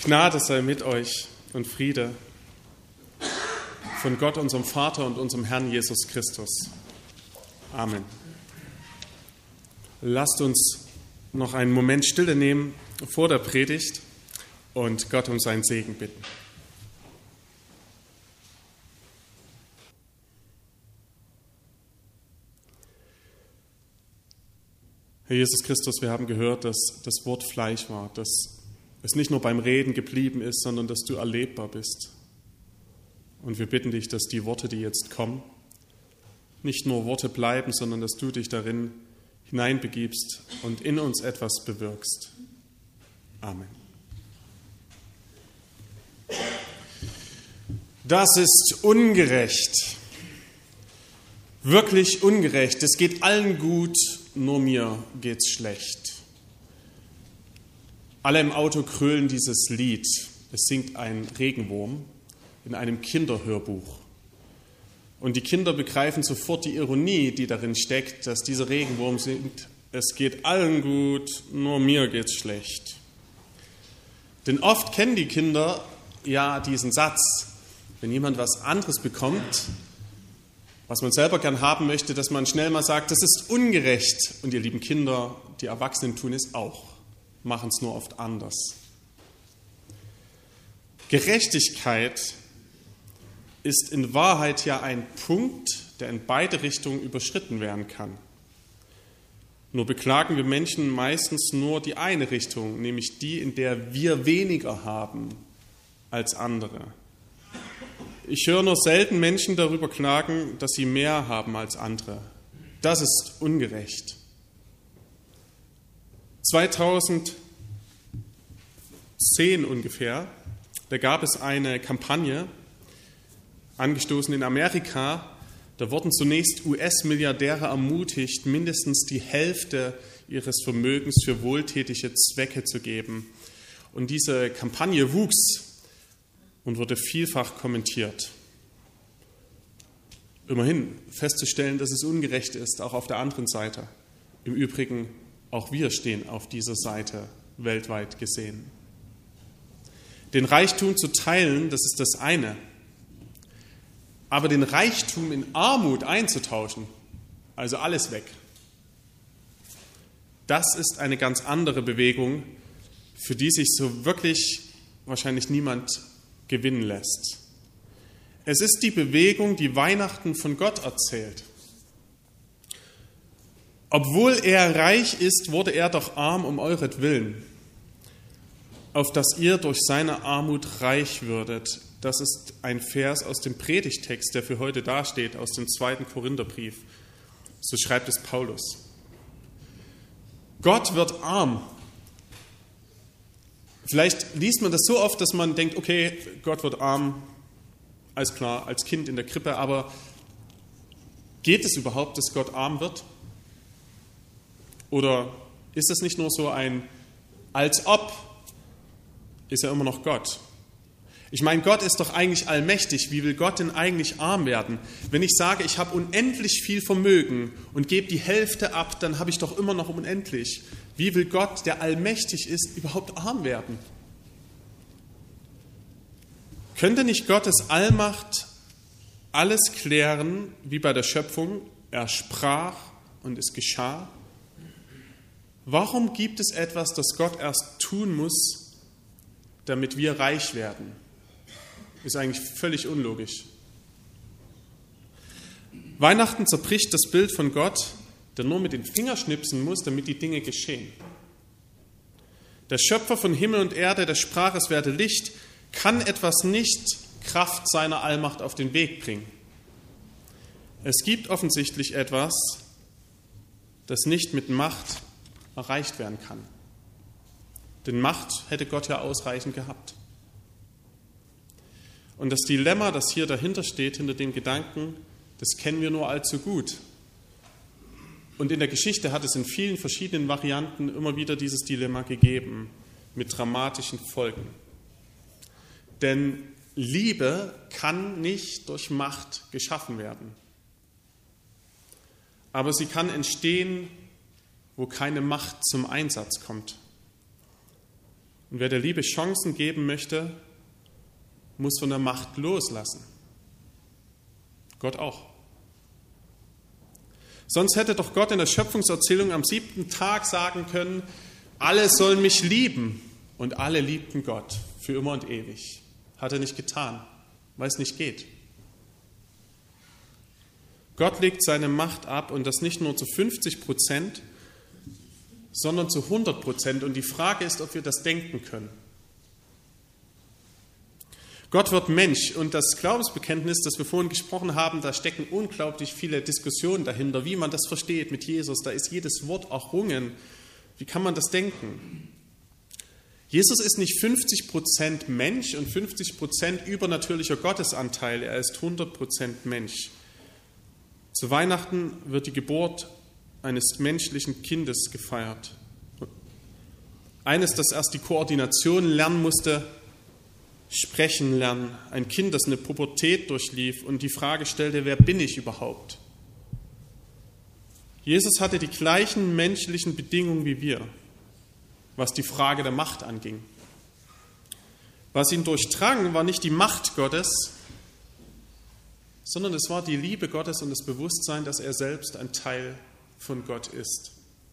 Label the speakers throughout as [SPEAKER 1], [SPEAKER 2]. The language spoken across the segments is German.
[SPEAKER 1] Gnade sei mit euch und Friede von Gott, unserem Vater und unserem Herrn Jesus Christus. Amen. Lasst uns noch einen Moment Stille nehmen vor der Predigt und Gott um seinen Segen bitten. Herr Jesus Christus, wir haben gehört, dass das Wort Fleisch war, dass es nicht nur beim Reden geblieben ist, sondern dass du erlebbar bist. Und wir bitten dich, dass die Worte, die jetzt kommen, nicht nur Worte bleiben, sondern dass du dich darin hineinbegibst und in uns etwas bewirkst. Amen. Das ist ungerecht. Wirklich ungerecht. Es geht allen gut, nur mir geht's schlecht. Alle im Auto krölen dieses Lied. Es singt ein Regenwurm in einem Kinderhörbuch. Und die Kinder begreifen sofort die Ironie, die darin steckt, dass dieser Regenwurm singt: Es geht allen gut, nur mir geht's schlecht. Denn oft kennen die Kinder ja diesen Satz, wenn jemand was anderes bekommt, was man selber gern haben möchte, dass man schnell mal sagt, das ist ungerecht. Und ihr lieben Kinder, die Erwachsenen tun es auch, machen es nur oft anders. Gerechtigkeit ist in Wahrheit ja ein Punkt, der in beide Richtungen überschritten werden kann. Nur beklagen wir Menschen meistens nur die eine Richtung, nämlich die, in der wir weniger haben als andere. Ich höre nur selten Menschen darüber klagen, dass sie mehr haben als andere. Das ist ungerecht. 2010 ungefähr, da gab es eine Kampagne, angestoßen in Amerika. Da wurden zunächst US-Milliardäre ermutigt, mindestens die Hälfte ihres Vermögens für wohltätige Zwecke zu geben. Und diese Kampagne wuchs und wurde vielfach kommentiert. Immerhin festzustellen, dass es ungerecht ist, auch auf der anderen Seite. Im Übrigen, auch wir stehen auf dieser Seite, weltweit gesehen. Den Reichtum zu teilen, das ist das eine. Aber den Reichtum in Armut einzutauschen, also alles weg, das ist eine ganz andere Bewegung, für die sich so wirklich wahrscheinlich niemand gewinnen lässt. Es ist die Bewegung, die Weihnachten von Gott erzählt. Obwohl er reich ist, wurde er doch arm um euretwillen, auf dass ihr durch seine Armut reich würdet. Das ist ein Vers aus dem Predigtext, der für heute dasteht, aus dem 2. Korintherbrief. So schreibt es Paulus. Gott wird arm. Vielleicht liest man das so oft, dass man denkt, okay, Gott wird arm, alles klar, als Kind in der Krippe, aber geht es überhaupt, dass Gott arm wird? Oder ist das nicht nur so ein als ob, ist er immer noch Gott? Ich meine, Gott ist doch eigentlich allmächtig. Wie will Gott denn eigentlich arm werden? Wenn ich sage, ich habe unendlich viel Vermögen und gebe die Hälfte ab, dann habe ich doch immer noch unendlich. Wie will Gott, der allmächtig ist, überhaupt arm werden? Könnte nicht Gottes Allmacht alles klären, wie bei der Schöpfung? Er sprach und es geschah. Warum gibt es etwas, das Gott erst tun muss, damit wir reich werden? Ist eigentlich völlig unlogisch. Weihnachten zerbricht das Bild von Gott, der nur mit den Fingern schnipsen muss, damit die Dinge geschehen. Der Schöpfer von Himmel und Erde, der sprach, es werde Licht, kann etwas nicht Kraft seiner Allmacht auf den Weg bringen. Es gibt offensichtlich etwas, das nicht mit Macht erreicht werden kann. Denn Macht hätte Gott ja ausreichend gehabt. Und das Dilemma, das hier dahinter steht, hinter dem Gedanken, das kennen wir nur allzu gut. Und in der Geschichte hat es in vielen verschiedenen Varianten immer wieder dieses Dilemma gegeben, mit dramatischen Folgen. Denn Liebe kann nicht durch Macht geschaffen werden. Aber sie kann entstehen, wo keine Macht zum Einsatz kommt. Und wer der Liebe Chancen geben möchte, muss von der Macht loslassen. Gott auch. Sonst hätte doch Gott in der Schöpfungserzählung am 7. Tag sagen können, alle sollen mich lieben. Und alle liebten Gott für immer und ewig. Hat er nicht getan, weil es nicht geht. Gott legt seine Macht ab und das nicht nur zu 50%, sondern zu 100%. Und die Frage ist, ob wir das denken können. Gott wird Mensch und das Glaubensbekenntnis, das wir vorhin gesprochen haben, da stecken unglaublich viele Diskussionen dahinter, wie man das versteht mit Jesus. Da ist jedes Wort errungen. Wie kann man das denken? Jesus ist nicht 50% Mensch und 50% übernatürlicher Gottesanteil. Er ist 100% Mensch. Zu Weihnachten wird die Geburt eines menschlichen Kindes gefeiert. Eines, das erst die Koordination lernen musste, sprechen lernen. Ein Kind, das eine Pubertät durchlief und die Frage stellte, wer bin ich überhaupt? Jesus hatte die gleichen menschlichen Bedingungen wie wir, was die Frage der Macht anging. Was ihn durchdrang, war nicht die Macht Gottes, sondern es war die Liebe Gottes und das Bewusstsein, dass er selbst ein Teil von Gott ist.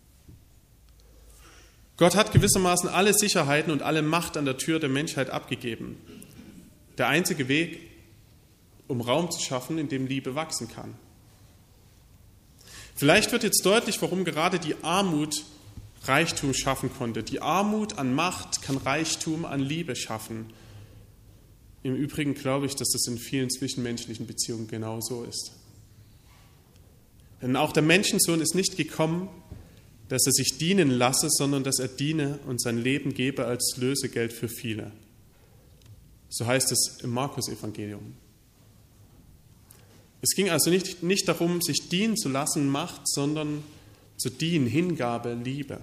[SPEAKER 1] Gott hat gewissermaßen alle Sicherheiten und alle Macht an der Tür der Menschheit abgegeben. Der einzige Weg, um Raum zu schaffen, in dem Liebe wachsen kann. Vielleicht wird jetzt deutlich, warum gerade die Armut Reichtum schaffen konnte. Die Armut an Macht kann Reichtum an Liebe schaffen. Im Übrigen glaube ich, dass das in vielen zwischenmenschlichen Beziehungen genauso ist. Denn auch der Menschensohn ist nicht gekommen, dass er sich dienen lasse, sondern dass er diene und sein Leben gebe als Lösegeld für viele. So heißt es im Markus-Evangelium. Es ging also nicht darum, sich dienen zu lassen, Macht, sondern zu dienen, Hingabe, Liebe.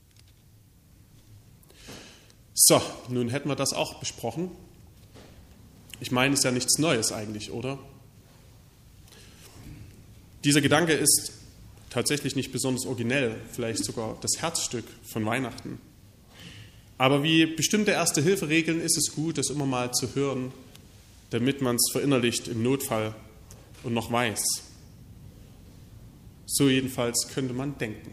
[SPEAKER 1] So, nun hätten wir das auch besprochen. Ich meine, es ist ja nichts Neues eigentlich, oder? Dieser Gedanke ist tatsächlich nicht besonders originell, vielleicht sogar das Herzstück von Weihnachten. Aber wie bestimmte Erste-Hilfe-Regeln ist es gut, das immer mal zu hören, damit man es verinnerlicht im Notfall und noch weiß. So jedenfalls könnte man denken.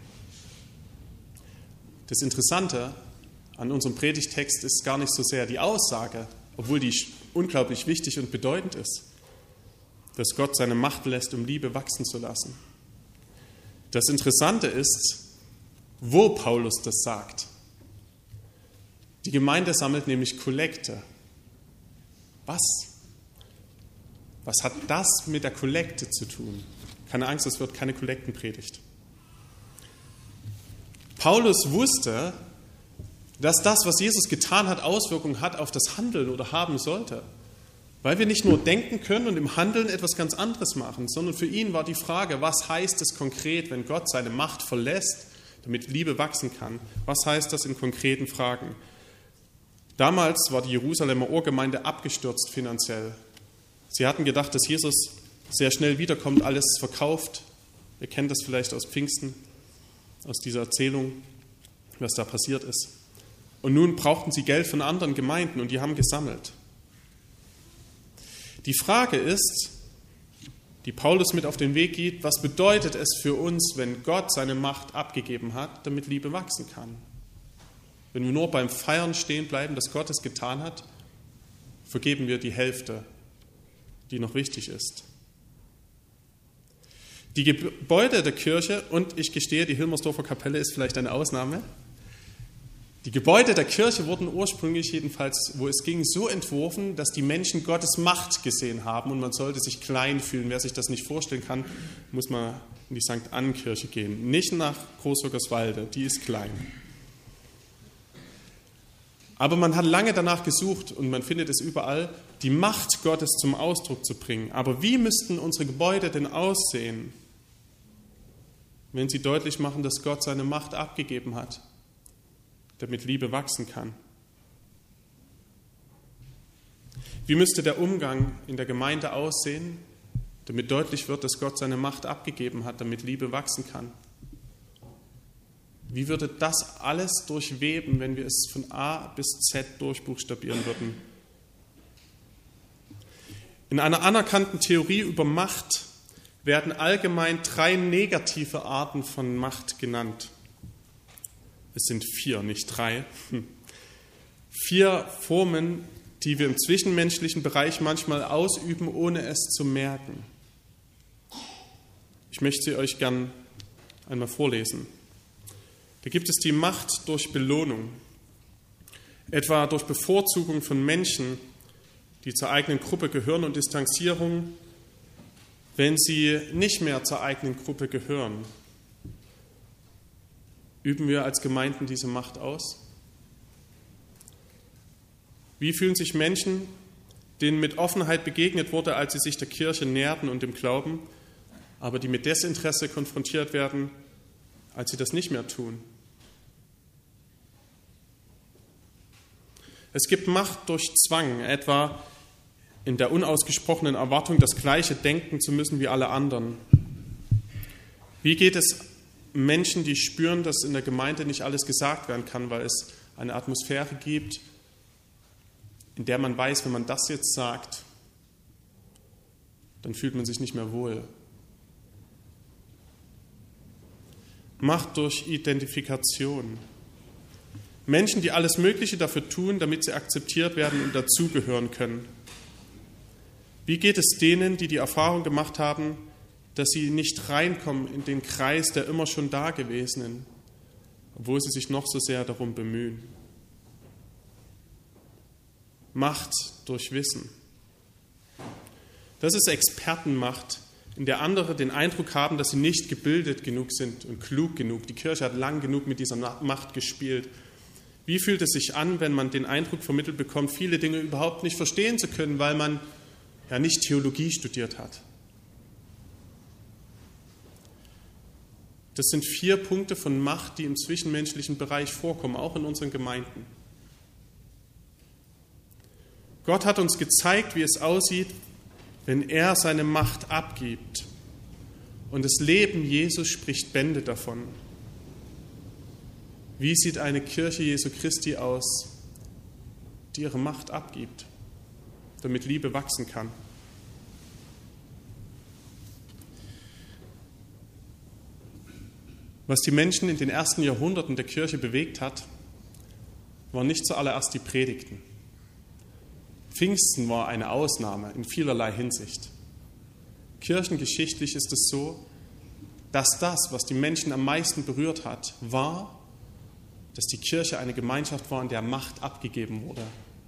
[SPEAKER 1] Das Interessante an unserem Predigtext ist gar nicht so sehr die Aussage, obwohl die unglaublich wichtig und bedeutend ist, dass Gott seine Macht lässt, um Liebe wachsen zu lassen. Das Interessante ist, wo Paulus das sagt. Die Gemeinde sammelt nämlich Kollekte. Was? Was hat das mit der Kollekte zu tun? Keine Angst, es wird keine Kollektenpredigt. Paulus wusste, dass das, was Jesus getan hat, Auswirkungen hat auf das Handeln oder haben sollte. Weil wir nicht nur denken können und im Handeln etwas ganz anderes machen, sondern für ihn war die Frage, was heißt es konkret, wenn Gott seine Macht verlässt, damit Liebe wachsen kann? Was heißt das in konkreten Fragen? Damals war die Jerusalemer Urgemeinde abgestürzt finanziell. Sie hatten gedacht, dass Jesus sehr schnell wiederkommt, alles verkauft. Ihr kennt das vielleicht aus Pfingsten, aus dieser Erzählung, was da passiert ist. Und nun brauchten sie Geld von anderen Gemeinden und die haben gesammelt. Die Frage ist, die Paulus mit auf den Weg gibt, was bedeutet es für uns, wenn Gott seine Macht abgegeben hat, damit Liebe wachsen kann? Wenn wir nur beim Feiern stehen bleiben, dass Gott es getan hat, vergeben wir die Hälfte, die noch wichtig ist. Die Gebäude der Kirche, und ich gestehe, die Hilmersdorfer Kapelle ist vielleicht eine Ausnahme, die Gebäude der Kirche wurden ursprünglich jedenfalls, wo es ging, so entworfen, dass die Menschen Gottes Macht gesehen haben und man sollte sich klein fühlen. Wer sich das nicht vorstellen kann, muss mal in die St. Annenkirche gehen. Nicht nach Großhockerswalde, die ist klein. Aber man hat lange danach gesucht und man findet es überall, die Macht Gottes zum Ausdruck zu bringen. Aber wie müssten unsere Gebäude denn aussehen, wenn sie deutlich machen, dass Gott seine Macht abgegeben hat, damit Liebe wachsen kann? Wie müsste der Umgang in der Gemeinde aussehen, damit deutlich wird, dass Gott seine Macht abgegeben hat, damit Liebe wachsen kann? Wie würde das alles durchweben, wenn wir es von A bis Z durchbuchstabieren würden? In einer anerkannten Theorie über Macht werden allgemein 3 negative Arten von Macht genannt. Es sind 4, nicht 3. 4 Formen, die wir im zwischenmenschlichen Bereich manchmal ausüben, ohne es zu merken. Ich möchte sie euch gern einmal vorlesen. Da gibt es die Macht durch Belohnung, etwa durch Bevorzugung von Menschen, die zur eigenen Gruppe gehören, und Distanzierung, wenn sie nicht mehr zur eigenen Gruppe gehören. Üben wir als Gemeinden diese Macht aus? Wie fühlen sich Menschen, denen mit Offenheit begegnet wurde, als sie sich der Kirche näherten und dem Glauben, aber die mit Desinteresse konfrontiert werden, als sie das nicht mehr tun? Es gibt Macht durch Zwang, etwa in der unausgesprochenen Erwartung, das Gleiche denken zu müssen wie alle anderen. Wie geht es Menschen, die spüren, dass in der Gemeinde nicht alles gesagt werden kann, weil es eine Atmosphäre gibt, in der man weiß, wenn man das jetzt sagt, dann fühlt man sich nicht mehr wohl. Macht durch Identifikation. Menschen, die alles Mögliche dafür tun, damit sie akzeptiert werden und dazugehören können. Wie geht es denen, die die Erfahrung gemacht haben, dass sie nicht reinkommen in den Kreis der immer schon Dagewesenen, obwohl sie sich noch so sehr darum bemühen? Macht durch Wissen. Das ist Expertenmacht, in der andere den Eindruck haben, dass sie nicht gebildet genug sind und klug genug. Die Kirche hat lang genug mit dieser Macht gespielt. Wie fühlt es sich an, wenn man den Eindruck vermittelt bekommt, viele Dinge überhaupt nicht verstehen zu können, weil man ja nicht Theologie studiert hat? Das sind 4 Punkte von Macht, die im zwischenmenschlichen Bereich vorkommen, auch in unseren Gemeinden. Gott hat uns gezeigt, wie es aussieht, wenn er seine Macht abgibt. Und das Leben Jesus spricht Bände davon. Wie sieht eine Kirche Jesu Christi aus, die ihre Macht abgibt, damit Liebe wachsen kann? Was die Menschen in den ersten Jahrhunderten der Kirche bewegt hat, waren nicht zuallererst die Predigten. Pfingsten war eine Ausnahme in vielerlei Hinsicht. Kirchengeschichtlich ist es so, dass das, was die Menschen am meisten berührt hat, war, dass die Kirche eine Gemeinschaft war, in der Macht abgegeben wurde.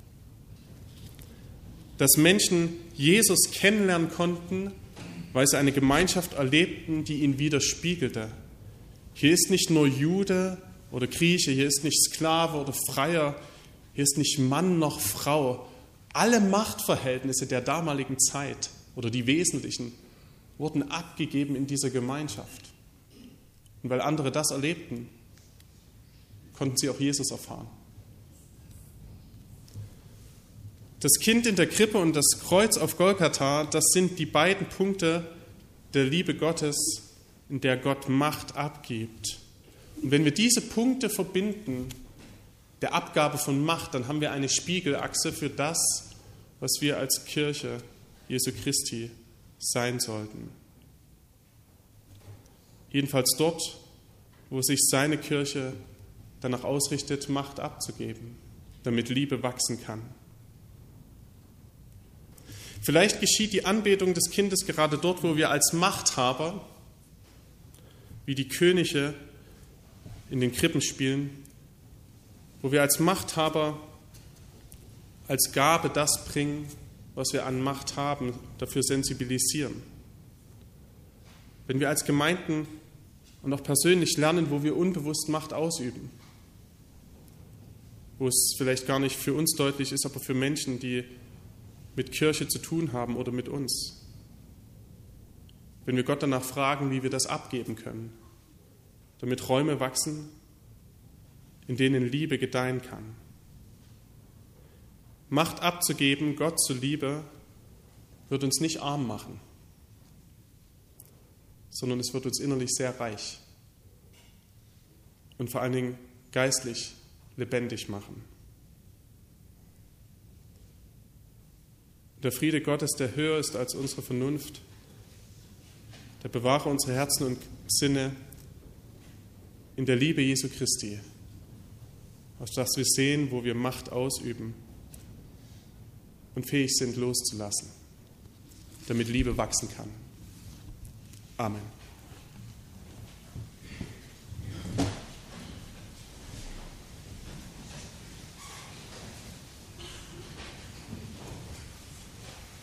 [SPEAKER 1] Dass Menschen Jesus kennenlernen konnten, weil sie eine Gemeinschaft erlebten, die ihn widerspiegelte. Hier ist nicht nur Jude oder Grieche, hier ist nicht Sklave oder Freier, hier ist nicht Mann noch Frau. Alle Machtverhältnisse der damaligen Zeit oder die wesentlichen wurden abgegeben in dieser Gemeinschaft. Und weil andere das erlebten, konnten sie auch Jesus erfahren. Das Kind in der Krippe und das Kreuz auf Golgatha, das sind die beiden Punkte der Liebe Gottes, in der Gott Macht abgibt. Und wenn wir diese Punkte verbinden, der Abgabe von Macht, dann haben wir eine Spiegelachse für das, was wir als Kirche Jesu Christi sein sollten. Jedenfalls dort, wo sich seine Kirche danach ausrichtet, Macht abzugeben, damit Liebe wachsen kann. Vielleicht geschieht die Anbetung des Kindes gerade dort, wo wir als Machthaber, wie die Könige in den Krippenspielen, wo wir als Machthaber als Gabe das bringen, was wir an Macht haben, dafür sensibilisieren. Wenn wir als Gemeinden und auch persönlich lernen, wo wir unbewusst Macht ausüben, wo es vielleicht gar nicht für uns deutlich ist, aber für Menschen, die mit Kirche zu tun haben oder mit uns. Wenn wir Gott danach fragen, wie wir das abgeben können, damit Räume wachsen, in denen Liebe gedeihen kann. Macht abzugeben, Gott zuliebe, wird uns nicht arm machen, sondern es wird uns innerlich sehr reich. und vor allen Dingen geistlich lebendig machen. Der Friede Gottes, der höher ist als unsere Vernunft, der bewahre unsere Herzen und Sinne in der Liebe Jesu Christi, auf das wir sehen, wo wir Macht ausüben und fähig sind loszulassen, damit Liebe wachsen kann. Amen.